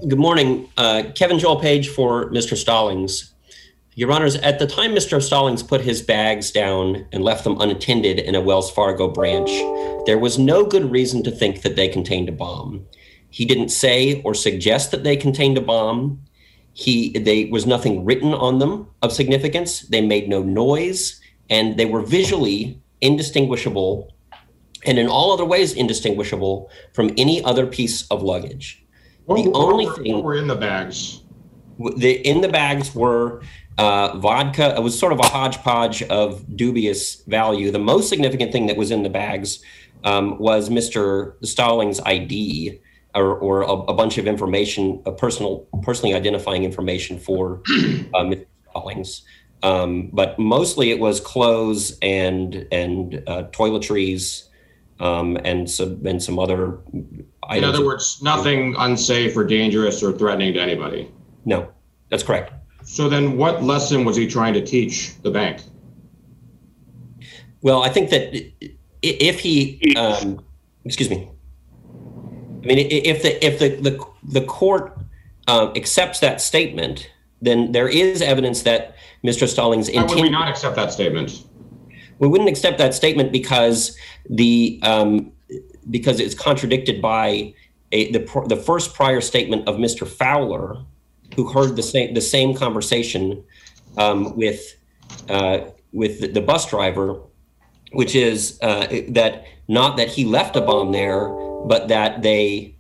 Good morning. Kevin Joel Page for Mr. Stallings. Your Honors, at the time Mr. Stallings put his bags down and left them unattended in a Wells Fargo branch, there was no good reason to think that they contained a bomb. He didn't say or suggest that they contained a bomb. There was nothing written on them of significance. They made no noise, and they were visually indistinguishable and in all other ways indistinguishable from any other piece of luggage. What were in the bags? In the bags were vodka. It was sort of a hodgepodge of dubious value. The most significant thing that was in the bags was Mr. Stallings' ID or a bunch of information, personally identifying information for Mr. Stallings. But mostly it was clothes and toiletries and some other items. In other words, nothing unsafe or dangerous or threatening to anybody. No, that's correct. So then what lesson was he trying to teach the bank? Well, I think that if he, excuse me, I mean, if the court accepts that statement, then there is evidence that Mr. Stallings intended. Why would we not accept that statement? We wouldn't accept that statement because because it's contradicted by the first prior statement of Mr. Fowler, who heard the same conversation with the bus driver, which is that not that he left a bomb there, but that they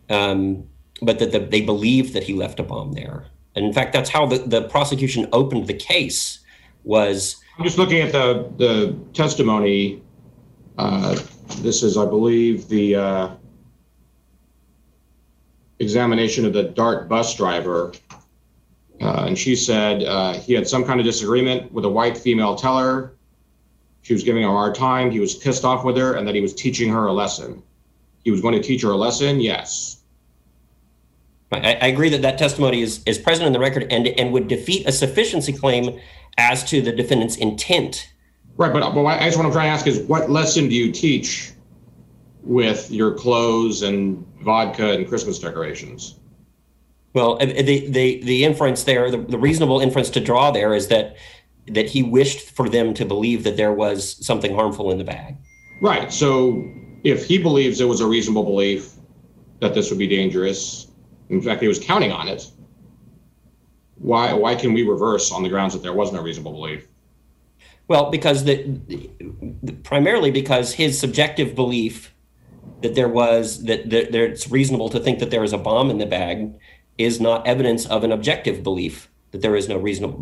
believed that he left a bomb there. And in fact, that's how the prosecution opened the case. I'm just looking at the testimony. This is, I believe, the examination of the DART bus driver. And she said he had some kind of disagreement with a white female teller. She was giving him a hard time. He was pissed off with her and that he was teaching her a lesson. He was going to teach her a lesson? Yes. I agree that testimony is present in the record and would defeat a sufficiency claim as to the defendant's intent. Right, but I guess what I'm trying to ask is, what lesson do you teach with your clothes and vodka and Christmas decorations? Well, the inference there, the reasonable inference to draw there is that he wished for them to believe that there was something harmful in the bag. Right. So if he believes it was a reasonable belief that this would be dangerous, in fact, he was counting on it, why can we reverse on the grounds that there wasn't a reasonable belief? Well, because primarily because his subjective belief that it's reasonable to think that there is a bomb in the bag is not evidence of an objective belief that there is no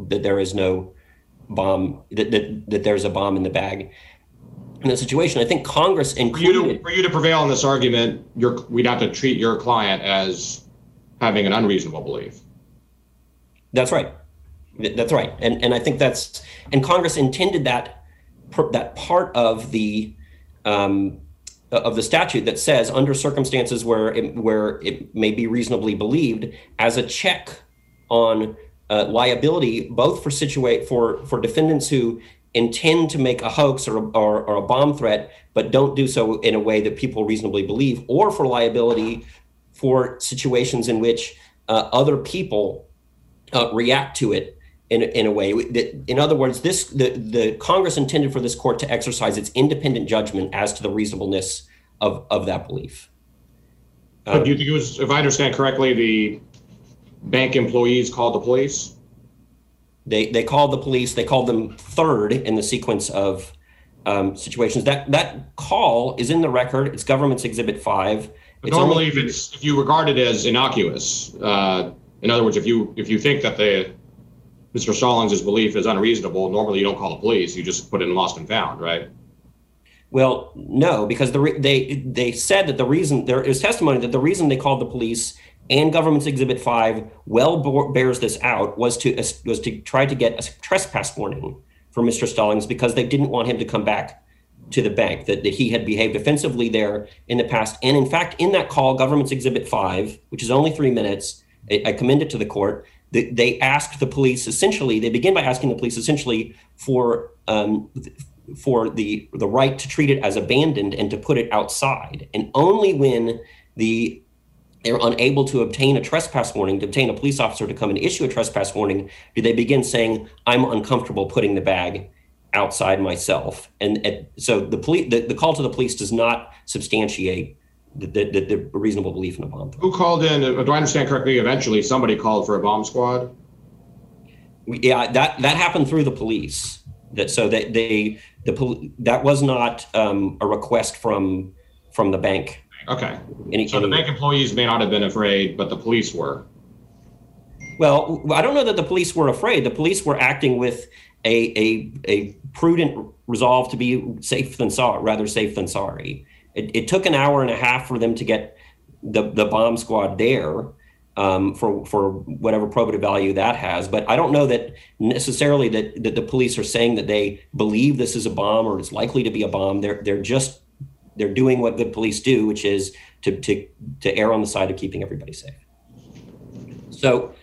bomb, that there's a bomb in the bag. In that situation, I think Congress included. For you to prevail in this argument, we'd have to treat your client as having an unreasonable belief. That's right. That's right. And I think and Congress intended that part of the statute that says under circumstances where it may be reasonably believed as a check on liability, both for defendants who intend to make a hoax or a bomb threat, but don't do so in a way that people reasonably believe, or for liability for situations in which other people react to it in a way that, in other words, the Congress intended for this court to exercise its independent judgment as to the reasonableness of that belief. But do you think it was, if I understand correctly, the bank employees called the police? They called the police. They called them third in the sequence of situations. That call is in the record. It's Government's Exhibit 5. But normally, if you regard it as innocuous, in other words, if you think that Mr. Stallings' belief is unreasonable, normally you don't call the police. You just put it in lost and found, right? Well, no, because they said that the reason there is testimony that the reason they called the police and Government's Exhibit 5 bears this out was to try to get a trespass warning for Mr. Stallings because they didn't want him to come back to the bank, that he had behaved offensively there in the past. And in fact, in that call, Government's Exhibit 5, which is only 3 minutes, I commend it to the court, they asked the police essentially, they begin by asking the police essentially for the right to treat it as abandoned and to put it outside. And only when the they're unable to obtain a trespass warning, to obtain a police officer to come and issue a trespass warning, do they begin saying, I'm uncomfortable putting the bag outside myself? And so the call to the police does not substantiate the reasonable belief in a bomb threat. Who called in? Do I understand correctly? Eventually, somebody called for a bomb squad. Yeah, that happened through the police. That was not a request from the bank. Okay. So the bank employees may not have been afraid, but the police were. Well, I don't know that the police were afraid. The police were acting with a prudent resolve to be safe than sorry, rather safe than sorry. It took an hour and a half for them to get the bomb squad there, for whatever probative value that has. But I don't know that necessarily that the police are saying that they believe this is a bomb or it's likely to be a bomb. They're doing what good police do, which is to err on the side of keeping everybody safe. So,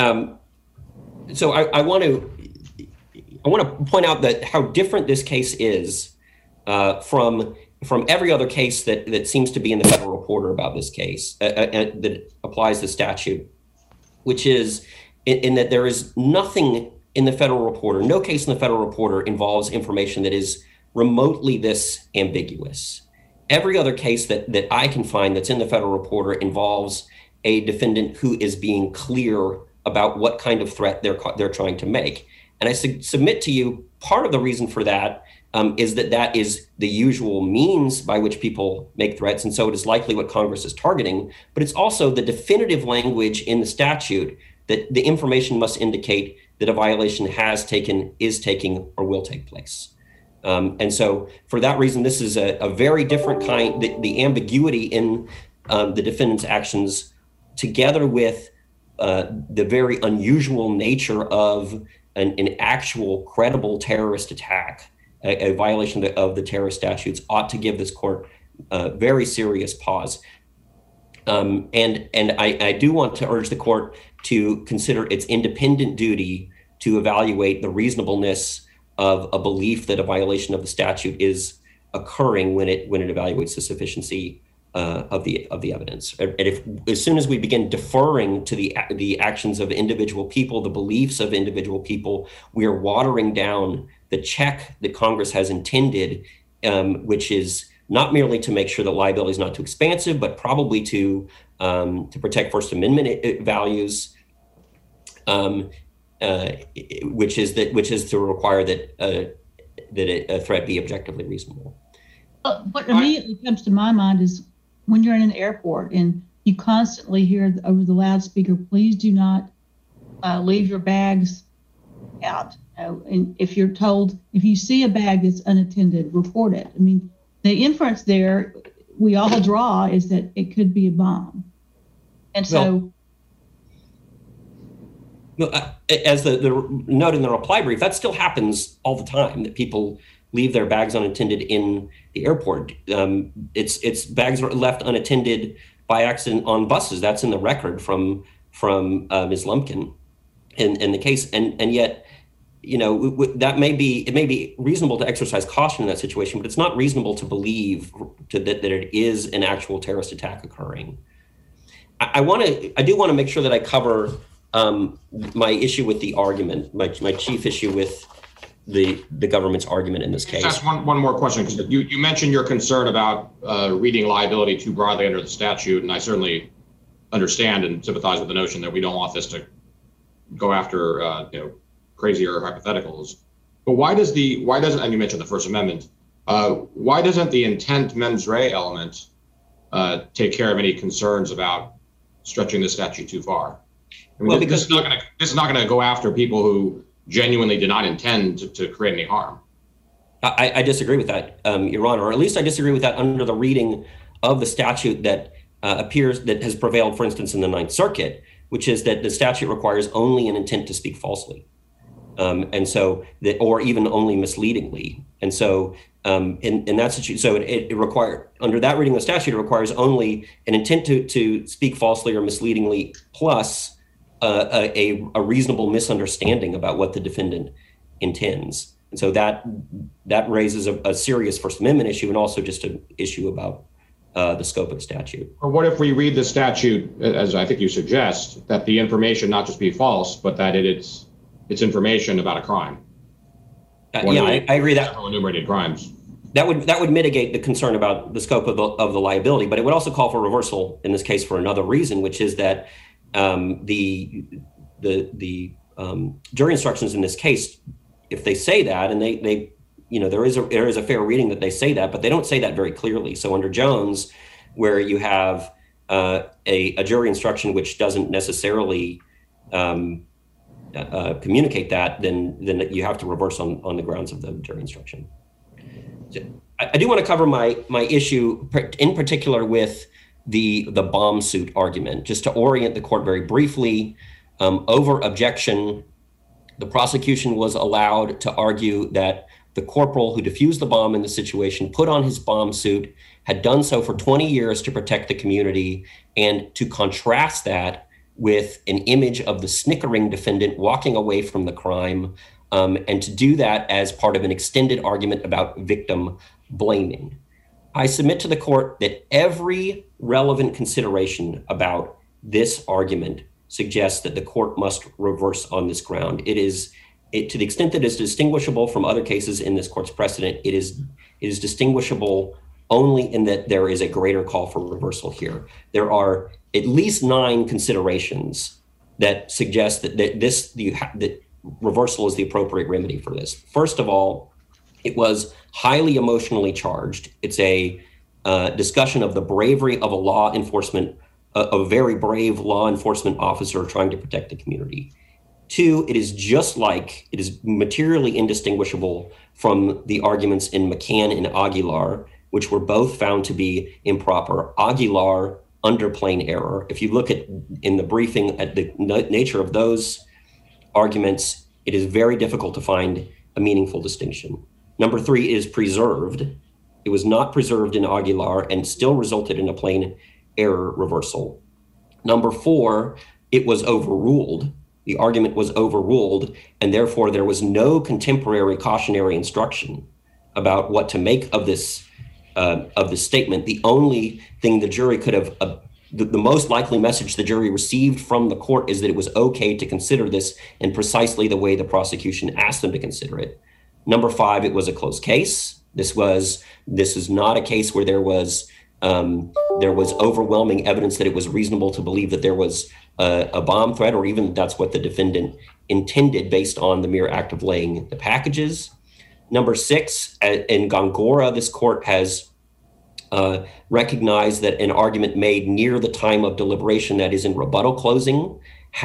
I want to point out that how different this case is from every other case that seems to be in the Federal Reporter about this case that applies the statute, which is in that there is nothing in the Federal Reporter, no case in the Federal Reporter involves information that is remotely this ambiguous. Every other case that I can find that's in the Federal Reporter involves a defendant who is being clear about what kind of threat they're trying to make. And I submit to you, part of the reason for that is that is the usual means by which people make threats, and so it is likely what Congress is targeting. But it's also the definitive language in the statute that the information must indicate that a violation has taken, is taking, or will take place. And so for that reason, this is a very different kind, the ambiguity in the defendant's actions, together with the very unusual nature of an actual credible terrorist attack, a violation of the terrorist statutes, ought to give this court very serious pause. And I do want to urge the court to consider its independent duty to evaluate the reasonableness of a belief that a violation of the statute is occurring when it evaluates the sufficiency of the evidence. And if, as soon as we begin deferring to the actions of individual people, the beliefs of individual people, we are watering down the check that Congress has intended, which is not merely to make sure that liability is not too expansive, but probably to protect First Amendment values, which is to require that a threat be objectively reasonable. What immediately comes to my mind is when you're in an airport and you constantly hear over the loudspeaker, please do not leave your bags out. And if you're told, if you see a bag that's unattended, report it. I mean, the inference there we all draw is that it could be a bomb. And so... as the note in the reply brief, that still happens all the time, that people leave their bags unattended in the airport. It's bags are left unattended by accident on buses. That's in the record from Ms. Lumpkin in the case. And yet, that it may be reasonable to exercise caution in that situation, but it's not reasonable to believe that it is an actual terrorist attack occurring. I do want to make sure that I cover my issue with the argument, my chief issue with the government's argument in this case. Just one more question, because you mentioned your concern about reading liability too broadly under the statute, and I certainly understand and sympathize with the notion that we don't want this to go after crazier hypotheticals. But why doesn't, and you mentioned the First Amendment, why doesn't the intent mens rea element take care of any concerns about stretching the statute too far? I mean, this is not going to go after people who genuinely did not intend to create any harm. I disagree with that, Your Honor, or at least I disagree with that under the reading of the statute that that has prevailed, for instance, in the Ninth Circuit, which is that the statute requires only an intent to speak falsely, or even only misleadingly. And so in that situation, so it requires, under that reading of the statute, it requires only an intent to speak falsely or misleadingly, plus a reasonable misunderstanding about what the defendant intends. And so that raises a serious First Amendment issue, and also just an issue about the scope of the statute. Or what if we read the statute, as I think you suggest, that the information not just be false, but that it's information about a crime? I agree that enumerated crimes. That would mitigate the concern about the scope of the liability, but it would also call for reversal in this case for another reason, which is that the jury instructions in this case, if they say that, and they there is a fair reading that they say that, but they don't say that very clearly. So under Jones, where you have a jury instruction which doesn't necessarily communicate that, then you have to reverse on the grounds of the jury instruction. I do want to cover my issue in particular with the bomb suit argument, just to orient the court very briefly. Over objection, the prosecution was allowed to argue that the corporal who defused the bomb in the situation put on his bomb suit, had done so for 20 years to protect the community, and to contrast that with an image of the snickering defendant walking away from the crime, and to do that as part of an extended argument about victim blaming. I submit to the court that every relevant consideration about this argument suggests that the court must reverse on this ground. To the extent that it's distinguishable from other cases in this court's precedent, it is distinguishable only in that there is a greater call for reversal here. There are at least 9 considerations that suggest that reversal is the appropriate remedy for this. First of all, it was highly emotionally charged. It's a discussion of the bravery of a very brave law enforcement officer trying to protect the community. 2, it is materially indistinguishable from the arguments in McCann and Aguilar, which were both found to be improper. Aguilar, under plain error. If you look in the briefing at the nature of those arguments, it is very difficult to find a meaningful distinction. Number 3 is preserved. It was not preserved in Aguilar and still resulted in a plain error reversal. Number 4, it was overruled. The argument was overruled, and therefore there was no contemporary cautionary instruction about what to make of this statement. The only thing the jury could have, the most likely message the jury received from the court is that it was okay to consider this in precisely the way the prosecution asked them to consider it. Number 5, it was a closed case. This is not a case where there was overwhelming evidence that it was reasonable to believe that there was a bomb threat, or even that's what the defendant intended based on the mere act of laying the packages. Number 6, in Gongora, this court has recognized that an argument made near the time of deliberation, that is in rebuttal closing,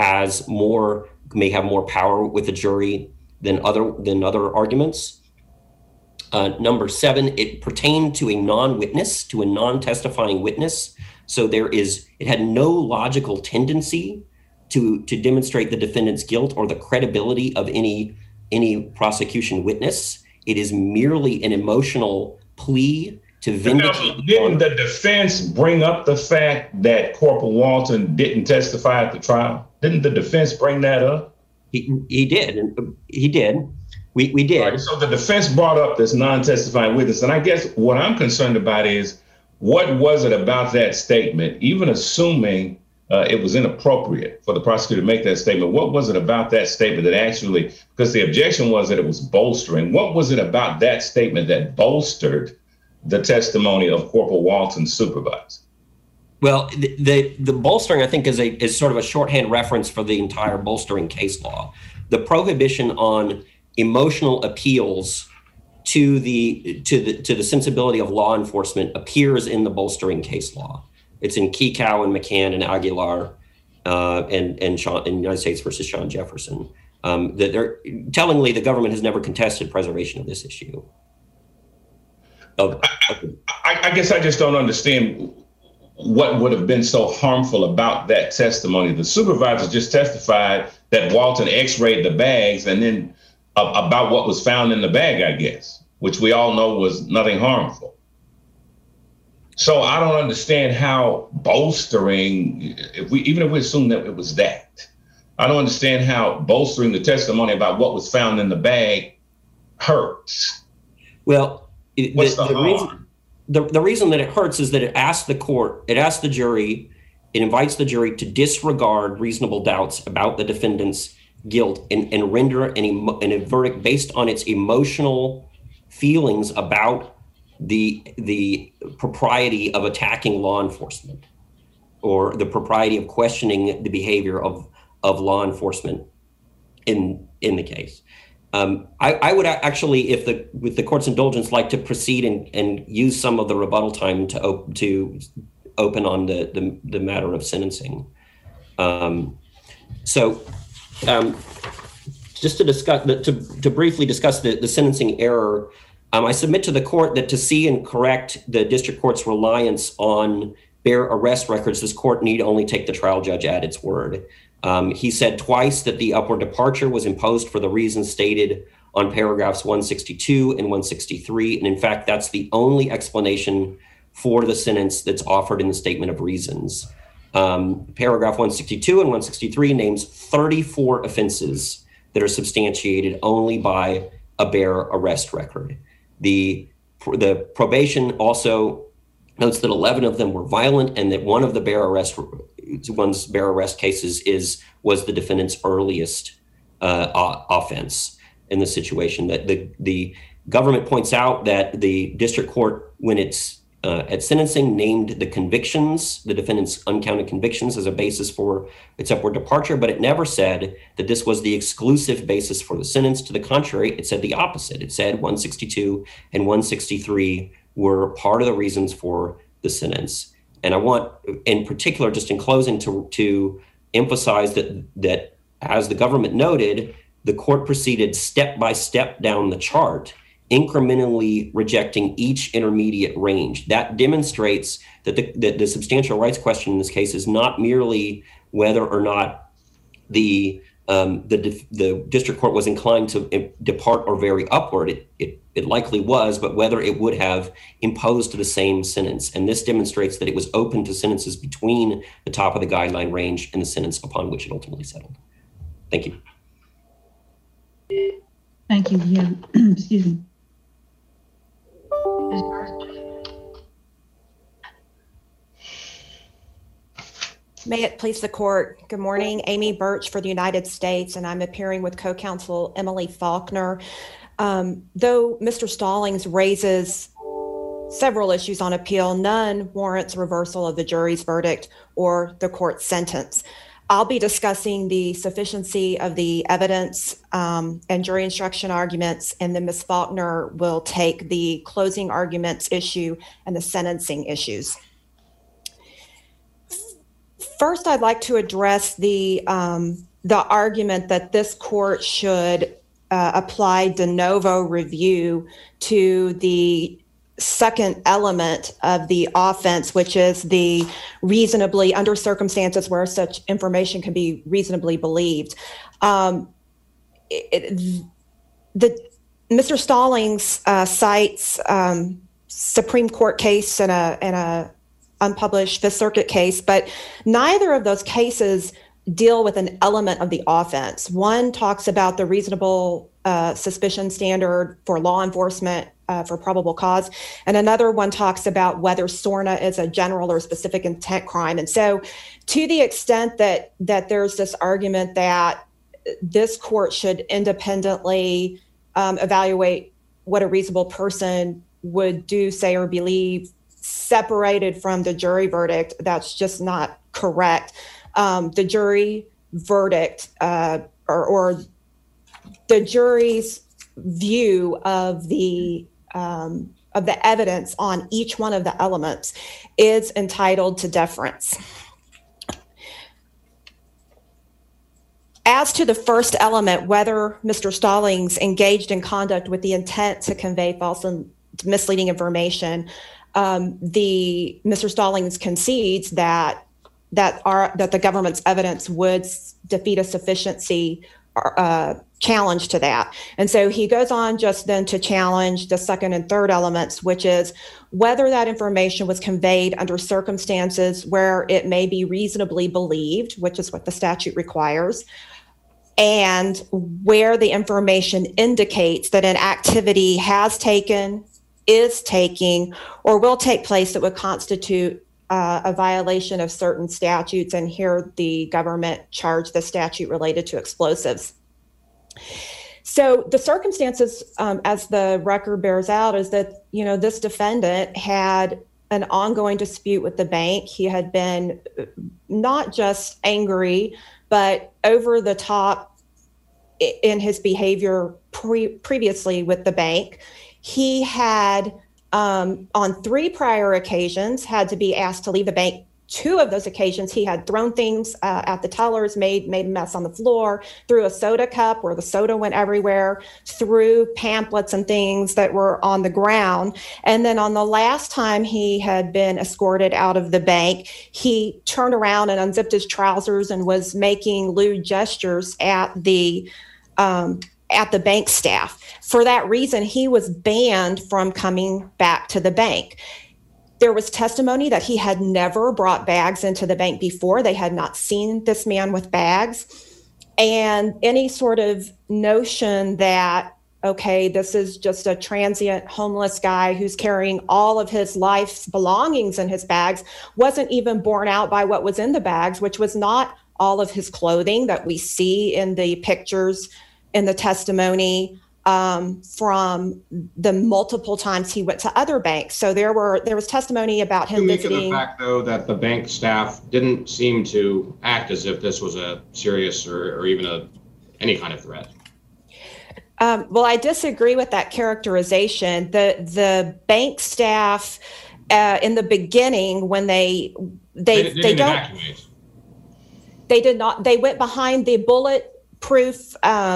may have more power with the jury than other arguments. Number 7, it pertained to a non-witness, to a non-testifying witness. So it had no logical tendency to demonstrate the defendant's guilt or the credibility of any prosecution witness. It is merely an emotional plea to vindicate. Didn't the defense bring up the fact that Corporal Walton didn't testify at the trial? Didn't the defense bring that up? He did. He did. We did. Right, so the defense brought up this non-testifying witness. And I guess what I'm concerned about is, what was it about that statement, even assuming it was inappropriate for the prosecutor to make that statement? What was it about that statement that actually, because the objection was that it was bolstering, what was it about that statement that bolstered the testimony of Corporal Walton's supervisor? Well, the bolstering, I think, is sort of a shorthand reference for the entire bolstering case law. The prohibition on emotional appeals to the sensibility of law enforcement appears in the bolstering case law. It's in Kekau and McCann and Aguilar and United States versus Sean Jefferson. Tellingly, the government has never contested preservation of this issue. I guess I just don't understand what would have been so harmful about that testimony. The supervisor just testified that Walton x-rayed the bags and then about what was found in the bag, I guess, which we all know was nothing harmful. So I don't understand how bolstering, even if we assume that it was that, I don't understand how bolstering the testimony about what was found in the bag hurts. Well, what's the harm? the reason that it hurts is that it asks the jury, it invites the jury to disregard reasonable doubts about the defendant's guilt and render a verdict based on its emotional feelings about the propriety of attacking law enforcement or the propriety of questioning the behavior of law enforcement in the case. I would actually, with the court's indulgence, like to proceed and use some of the rebuttal time to open on the matter of sentencing. Just to discuss, to briefly discuss the sentencing error, I submit to the court that to see and correct the district court's reliance on bare arrest records, this court need only take the trial judge at its word. He said twice that the upward departure was imposed for the reasons stated on paragraphs 162 and 163. And in fact, that's the only explanation for the sentence that's offered in the statement of reasons. Paragraph 162 and 163 names 34 offenses that are substantiated only by a bare arrest record. The probation also notes that 11 of them were violent and that one of the bare arrest cases was the defendant's earliest offense in the situation. That the government points out that the district court, when it's at sentencing, named the convictions, the defendant's uncounted convictions, as a basis for its upward departure, but it never said that this was the exclusive basis for the sentence. To the contrary, it said the opposite. It said 162 and 163 were part of the reasons for the sentence. And I want, in particular, just in closing, to emphasize that as the government noted, the court proceeded step by step down the chart, incrementally rejecting each intermediate range. That demonstrates that the substantial rights question in this case is not merely whether or not the district court was inclined to depart or vary upward. It likely was, but whether it would have imposed the same sentence. And this demonstrates that it was open to sentences between the top of the guideline range and the sentence upon which it ultimately settled. Thank you. Thank you. Yeah. Excuse me. May it please the court. Good morning, Amy Birch for the United States, and I'm appearing with co-counsel Emily Faulkner. Though Mr. Stallings raises several issues on appeal, none warrants reversal of the jury's verdict or the court's sentence. I'll be discussing the sufficiency of the evidence and jury instruction arguments, and then Ms. Faulkner will take the closing arguments issue and the sentencing issues. First, I'd like to address the argument that this court should apply de novo review to the second element of the offense, which is the reasonably, under circumstances where such information can be reasonably believed. Mr. Stallings cites Supreme Court case and a unpublished Fifth Circuit case, but neither of those cases deal with an element of the offense. One talks about the reasonable suspicion standard for law enforcement for probable cause, and another one talks about whether SORNA is a general or specific intent crime. And so to the extent that there's this argument that this court should independently evaluate what a reasonable person would do, say, or believe separated from the jury verdict, that's just not correct. The jury verdict or the jury's view of the evidence on each one of the elements is entitled to deference. As to the first element, whether Mr. Stallings engaged in conduct with the intent to convey false and misleading information, Mr. Stallings concedes that the government's evidence would defeat a sufficiency challenge to that. And so he goes on just then to challenge the second and third elements, which is whether that information was conveyed under circumstances where it may be reasonably believed, which is what the statute requires, and where the information indicates that an activity has taken, is taking or will take place that would constitute a violation of certain statutes. And here the government charged the statute related to explosives. So the circumstances, as the record bears out, is that, this defendant had an ongoing dispute with the bank. He had been not just angry, but over the top in his behavior previously with the bank. He had, on 3 prior occasions, had to be asked to leave the bank. 2 of those occasions, he had thrown things at the tellers, made a mess on the floor, threw a soda cup where the soda went everywhere, threw pamphlets and things that were on the ground. And then on the last time he had been escorted out of the bank, he turned around and unzipped his trousers and was making lewd gestures at the bank staff. For that reason, he was banned from coming back to the bank. There was testimony that he had never brought bags into the bank before. They had not seen this man with bags. And any sort of notion that, okay, this is just a transient homeless guy who's carrying all of his life's belongings in his bags wasn't even borne out by what was in the bags, which was not all of his clothing that we see in the pictures in the testimony from the multiple times he went to other banks. So there was testimony about him visiting. You make of the fact, though, that the bank staff didn't seem to act as if this was a serious or even any kind of threat. Well, I disagree with that characterization. The bank staff in the beginning, when they didn't evacuate. They did not. They went behind the bulletproof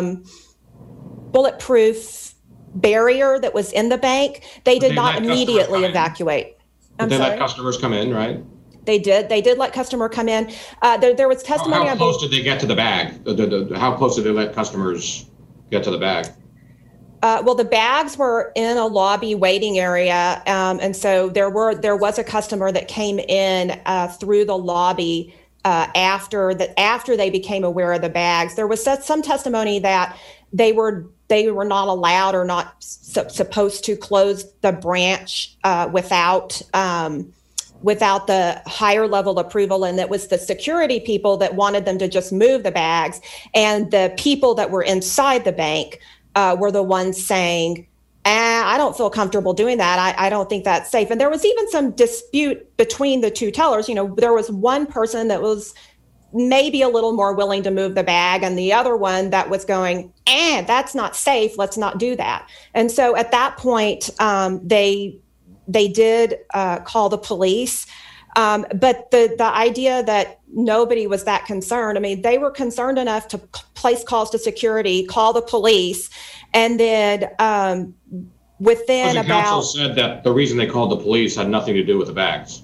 barrier that was in the bank. They did not immediately evacuate. Did they let customers come in, right? They did. They did let customer come in. There was testimony. How close did they get to the bag? How close did they let customers get to the bag? Well, the bags were in a lobby waiting area, and so there was a customer that came in through the lobby after they became aware of the bags. There was some testimony that they were not allowed or not supposed to close the branch without the higher level approval, and it was the security people that wanted them to just move the bags, and the people that were inside the bank were the ones saying, I don't feel comfortable doing that. I don't think that's safe. And there was even some dispute between the 2 tellers. There was one person that was maybe a little more willing to move the bag, and the other one that was going, that's not safe. Let's not do that. And so at that point, they did call the police. But the idea that nobody was that concerned, I mean, they were concerned enough to place calls to security, call the police, and then within about... Counsel said that the reason they called the police had nothing to do with the bags.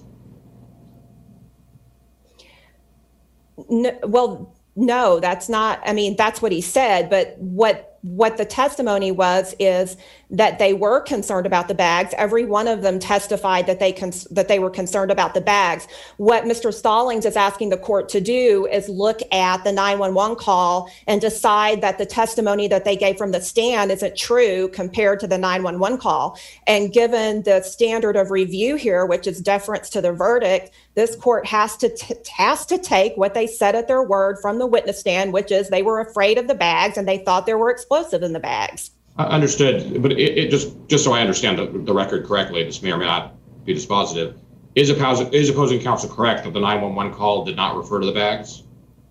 No, that's not, I mean, that's what he said, but what the testimony is that they were concerned about the bags. Every one of them testified that they were concerned about the bags. What Mr. Stallings is asking the court to do is look at the 911 call and decide that the testimony that they gave from the stand isn't true compared to the 911 call. And given the standard of review here, which is deference to the verdict, this court has to take what they said at their word from the witness stand, which is they were afraid of the bags and they thought there were explosives in the bags. Understood, but it just so I understand the record correctly, this may or may not be dispositive. Is opposing counsel correct that the 911 call did not refer to the bags?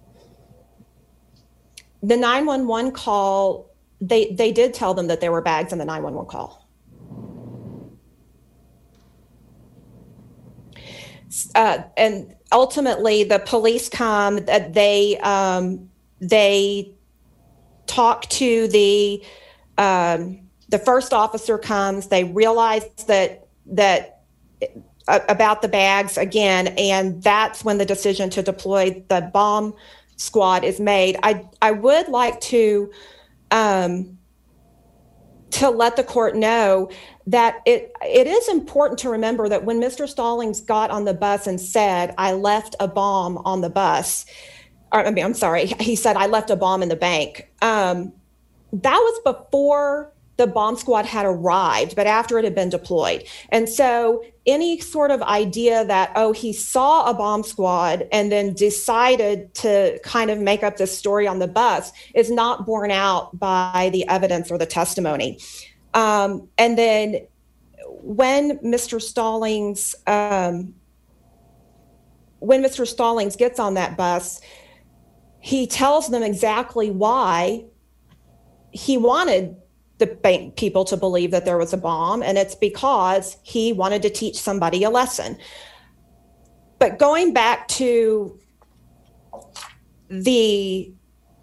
The 911 call, they did tell them that there were bags in the 911 call. And ultimately, the police come. They talk to the first officer comes. They realize that about the bags again, and that's when the decision to deploy the bomb squad is made. I would like to let the court know that it is important to remember that when Mr. Stallings got on the bus and said, I left a bomb on the bus, he said, I left a bomb in the bank. That was before the bomb squad had arrived, but after it had been deployed. And so any sort of idea that, oh, he saw a bomb squad and then decided to kind of make up this story on the bus is not borne out by the evidence or the testimony. And then when Mr. Stallings gets on that bus, he tells them exactly why he wanted the bank people to believe that there was a bomb, and it's because he wanted to teach somebody a lesson. But going back to the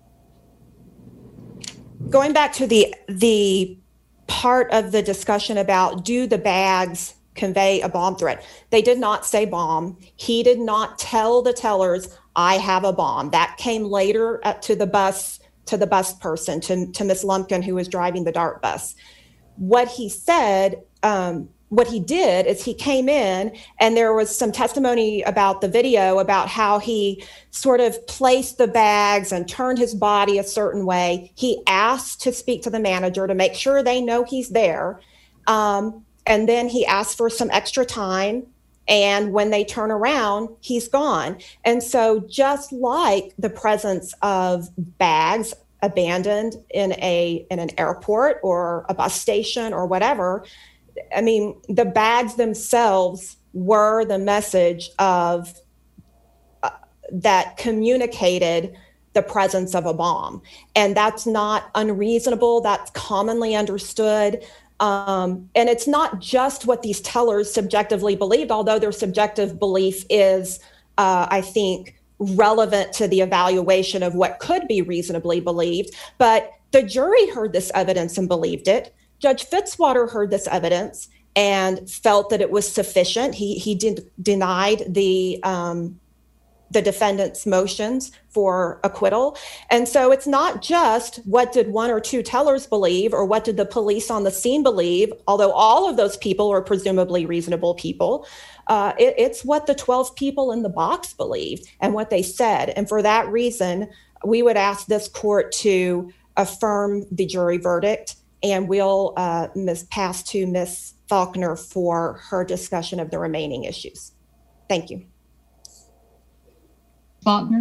part of the discussion about, do the bags convey a bomb threat? They did not say bomb. He did not tell the tellers, I have a bomb. That came later to the bus person, to Miss Lumpkin, who was driving the DART bus. What he said, what he did is he came in, and there was some testimony about the video about how he sort of placed the bags and turned his body a certain way. He asked to speak to the manager to make sure they know he's there. And then he asked for some extra time. And when they turn around, he's gone. And so just like the presence of bags abandoned in an airport or a bus station or whatever, I mean, the bags themselves were the message of that communicated the presence of a bomb. And that's not unreasonable. That's commonly understood. And it's not just what these tellers subjectively believed, although their subjective belief is, I think, relevant to the evaluation of what could be reasonably believed. But the jury heard this evidence and believed it. Judge Fitzwater heard this evidence and felt that it was sufficient. He denied the defendant's motions for acquittal. And so it's not just what did one or two tellers believe or what did the police on the scene believe, although all of those people are presumably reasonable people. It's what the 12 people in the box believed and what they said. And for that reason, we would ask this court to affirm the jury verdict, and we'll pass to Ms. Faulkner for her discussion of the remaining issues. Thank you. Faulkner.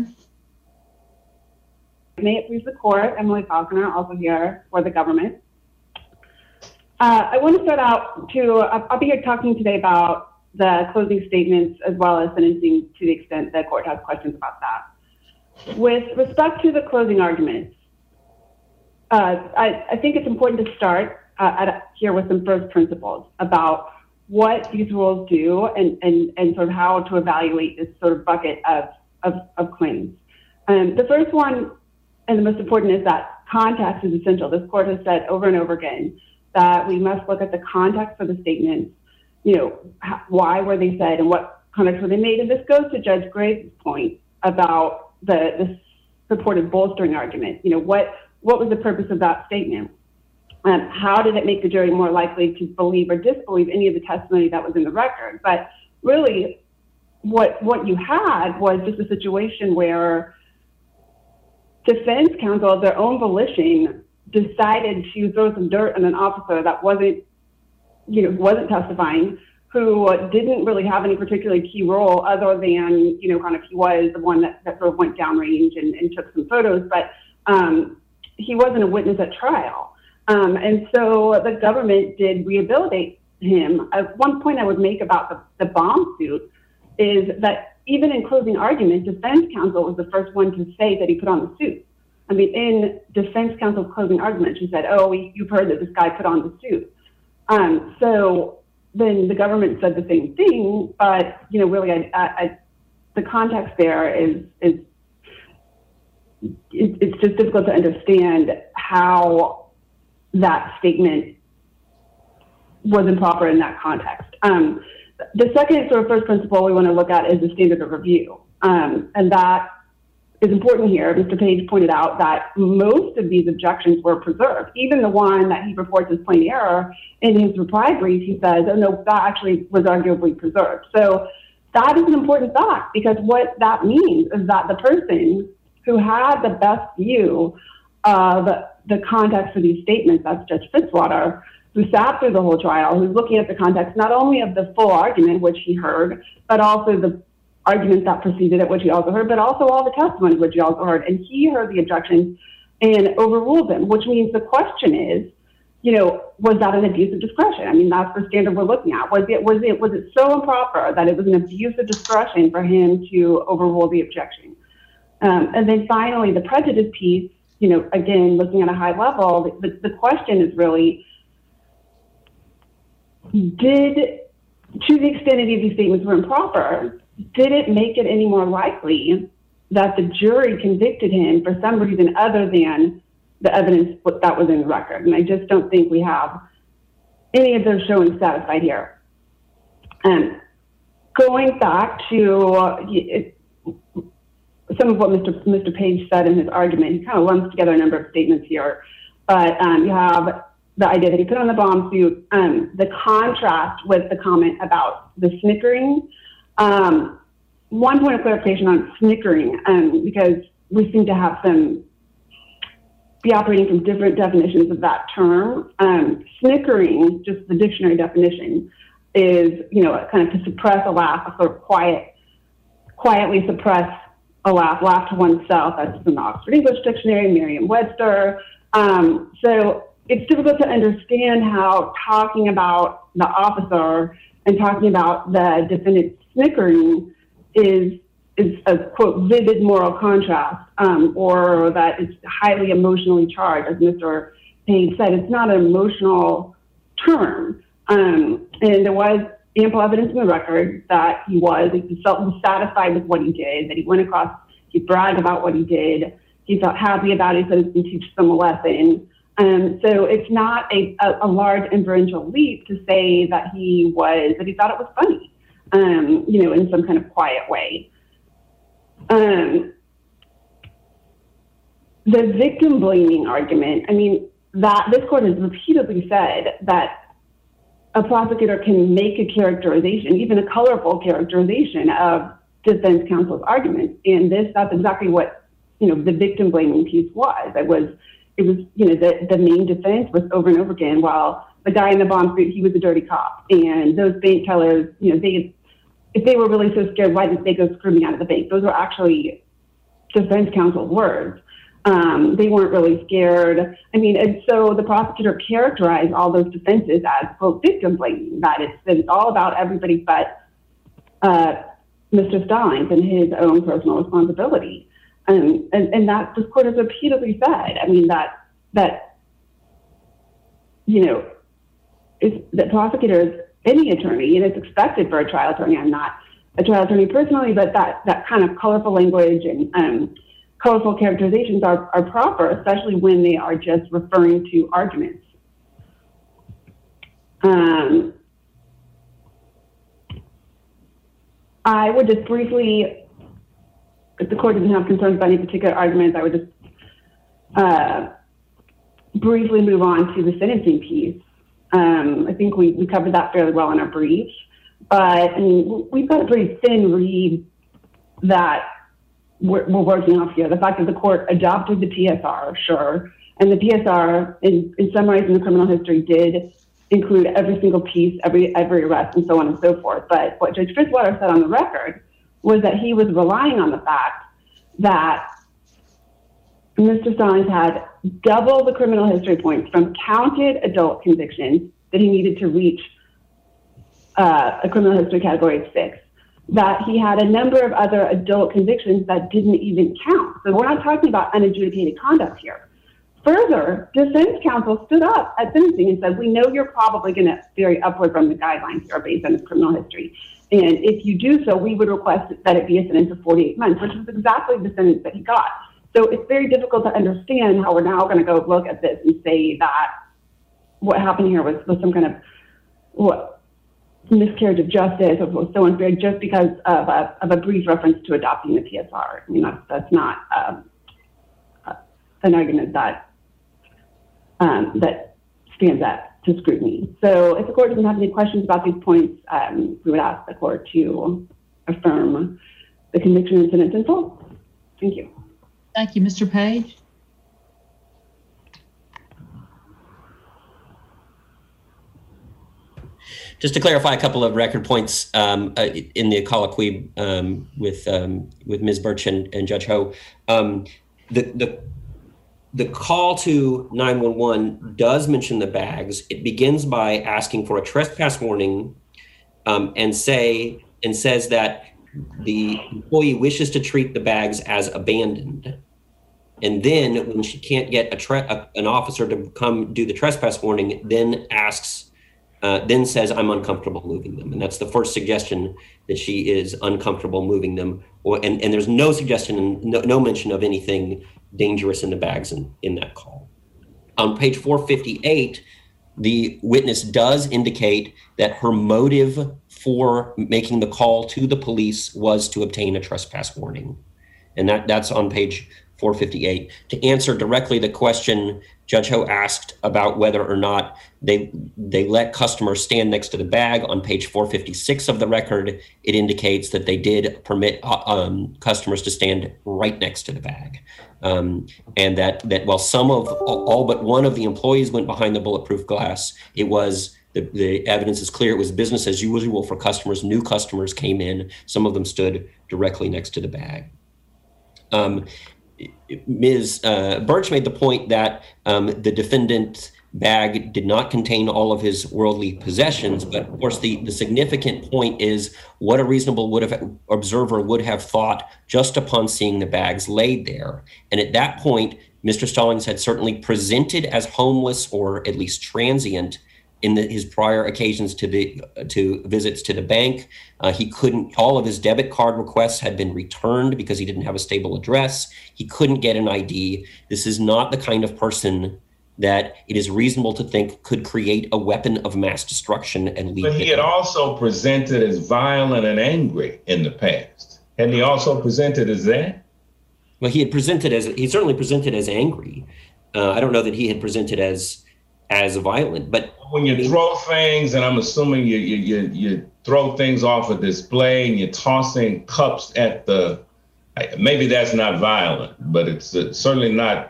May it please the court, Emily Faulkner, also here for the government. I want to start out I'll be here talking today about the closing statements as well as sentencing to the extent the court has questions about that. With respect to the closing arguments, I think it's important to start here with some first principles about what these rules do and sort of how to evaluate this sort of bucket of claims. The first one and the most important is that context is essential. This court has said over and over again that we must look at the context for the statements, why were they said and what context were they made. And this goes to Judge Graves' point about the purported bolstering argument. What was the purpose of that statement? How did it make the jury more likely to believe or disbelieve any of the testimony that was in the record? But really, what you had was just a situation where defense counsel, of their own volition, decided to throw some dirt on an officer that wasn't testifying, who didn't really have any particularly key role other than, kind of he was the one that sort of went downrange and took some photos, but he wasn't a witness at trial. And so the government did rehabilitate him. One point I would make about the bomb suit is that even in closing argument, defense counsel was the first one to say that he put on the suit. I mean, in defense counsel's closing argument, she said, "Oh, you've heard that this guy put on the suit." So then the government said the same thing, but really, the context there is it's just difficult to understand how that statement was improper in that context. The second sort of first principle we want to look at is the standard of review. And that is important here. Mr. Page pointed out that most of these objections were preserved. Even the one that he reports as plain error, in his reply brief, he says, oh no, that actually was arguably preserved. So that is an important fact, because what that means is that the person who had the best view of the context for these statements. That's Judge Fitzwater, who sat through the whole trial, who's looking at the context not only of the full argument, which he heard, but also the arguments that preceded it, which he also heard, but also all the testimony, which he also heard. And he heard the objections and overruled them, which means the question is, was that an abuse of discretion? I mean, that's the standard we're looking at. Was it so improper that it was an abuse of discretion for him to overrule the objection? And then finally, the prejudice piece, again, looking at a high level, the question is really, to the extent any of these statements were improper, did it make it any more likely that the jury convicted him for some reason other than the evidence that was in the record? And I just don't think we have any of those showings satisfied here. Going back to some of what Mr. Page said in his argument, he kind of lumps together a number of statements here, but you have the idea that he put on the bomb suit, the contrast with the comment about the snickering. One point of clarification on snickering, because we seem to have be operating from different definitions of that term. Snickering, just the dictionary definition, is kind of to suppress a laugh, a sort of quietly suppress a laugh to oneself. That's from the Oxford English Dictionary, Merriam-Webster. So it's difficult to understand how talking about the officer and talking about the defendant snickering is a, quote, vivid moral contrast, or that it's highly emotionally charged. As Mr. Page said, it's not an emotional term. And there was ample evidence in the record that he felt satisfied with what he did, that he went across, he bragged about what he did, he felt happy about it, he said he can teach them a lesson. So it's not a large inferential leap to say that he thought it was funny, in some kind of quiet way. The victim blaming argument, I mean, that this court has repeatedly said that a prosecutor can make a characterization, even a colorful characterization of defense counsel's arguments. And that's exactly what, the victim blaming piece was. It was, the main defense was over and over again, while the guy in the bomb suit, he was a dirty cop. And those bank tellers, if they were really so scared, why did they go screaming out of the bank? Those were actually defense counsel's words. They weren't really scared. I mean, and so the prosecutor characterized all those defenses as, quote, victim blaming, that it's all about everybody but Mr. Stallings and his own personal responsibility. And that this court has repeatedly said, I mean, that that prosecutors, any attorney, and it's expected for a trial attorney, I'm not a trial attorney personally, but that kind of colorful language and colorful characterizations are proper, especially when they are just referring to arguments. I would just briefly, if the court doesn't have concerns about any particular arguments, I would just briefly move on to the sentencing piece. I think we covered that fairly well in our brief, but I mean, we've got a pretty thin read that we're working off here. The fact that the court adopted the PSR, sure, and the PSR, in summarizing the criminal history, did include every single piece, every arrest, and so on and so forth. But what Judge Fitzwater said on the record was that he was relying on the fact that Mr. Stallings had double the criminal history points from counted adult convictions that he needed to reach a criminal history category of 6, that he had a number of other adult convictions that didn't even count. So we're not talking about unadjudicated conduct here. Further, defense counsel stood up at sentencing and said, we know you're probably going to vary upward from the guidelines here based on his criminal history. And if you do so, we would request that it be a sentence of 48 months, which is exactly the sentence that he got. So it's very difficult to understand how we're now going to go look at this and say that what happened here was some kind of miscarriage of justice, or was so unfair just because of a brief reference to adopting the PSR. I mean, that's not an argument that stands up to scrutiny. So if the court doesn't have any questions about these points, we would ask the court to affirm the conviction and sentence in full. Thank you. Thank you, Mr. Page. Just to clarify a couple of record points in the colloquy with Ms. Birch and Judge Ho, the call to 911 does mention the bags. It begins by asking for a trespass warning and says that the employee wishes to treat the bags as abandoned. And then when she can't get an officer to come do the trespass warning, then says, I'm uncomfortable moving them. And that's the first suggestion, that she is uncomfortable moving them. And there's no suggestion and no mention of anything dangerous in the bags in that call. On page 458, the witness does indicate that her motive for making the call to the police was to obtain a trespass warning. And that's on page 458. To answer directly the question Judge Ho asked about whether or not they let customers stand next to the bag, on page 456 of the record, it indicates that they did permit customers to stand right next to the bag. And that while all but one of the employees went behind the bulletproof glass, it was the evidence is clear. It was business as usual for customers. New customers came in. Some of them stood directly next to the bag. Ms. Birch made the point that the defendant's bag did not contain all of his worldly possessions, but of course the significant point is what a reasonable observer would have thought just upon seeing the bags laid there. And at that point, Mr. Stallings had certainly presented as homeless or at least transient in his prior occasions to visits to the bank. He couldn't, all of his debit card requests had been returned because he didn't have a stable address. He couldn't get an ID. This is not the kind of person that it is reasonable to think could create a weapon of mass destruction and leave. But he had also presented as violent and angry in the past. And he also presented as that? Well, he certainly presented as angry. I don't know that he had presented as violent, but when you throw things, and I'm assuming you throw things off a display and you're tossing cups at maybe that's not violent, but it's certainly not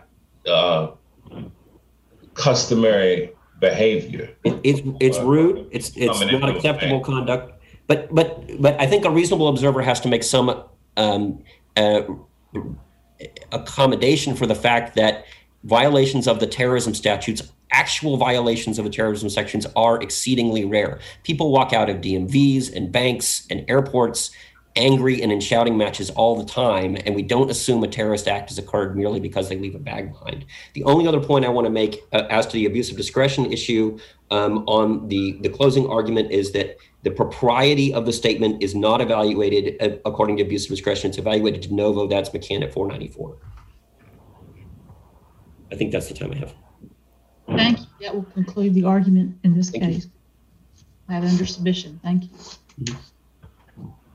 customary behavior. It's rude. It's not acceptable conduct. But I think a reasonable observer has to make some accommodation for the fact that violations of the terrorism statutes, actual violations of the terrorism sections, are exceedingly rare. People walk out of DMVs and banks and airports angry and in shouting matches all the time, and we don't assume a terrorist act has occurred merely because they leave a bag behind. The only other point I want to make as to the abuse of discretion issue on the closing argument is that the propriety of the statement is not evaluated according to abuse of discretion. It's evaluated de novo. That's McCann at 494. I think that's the time I have. Thank you. That will conclude the argument in this Thank case. I have it under submission. Thank you.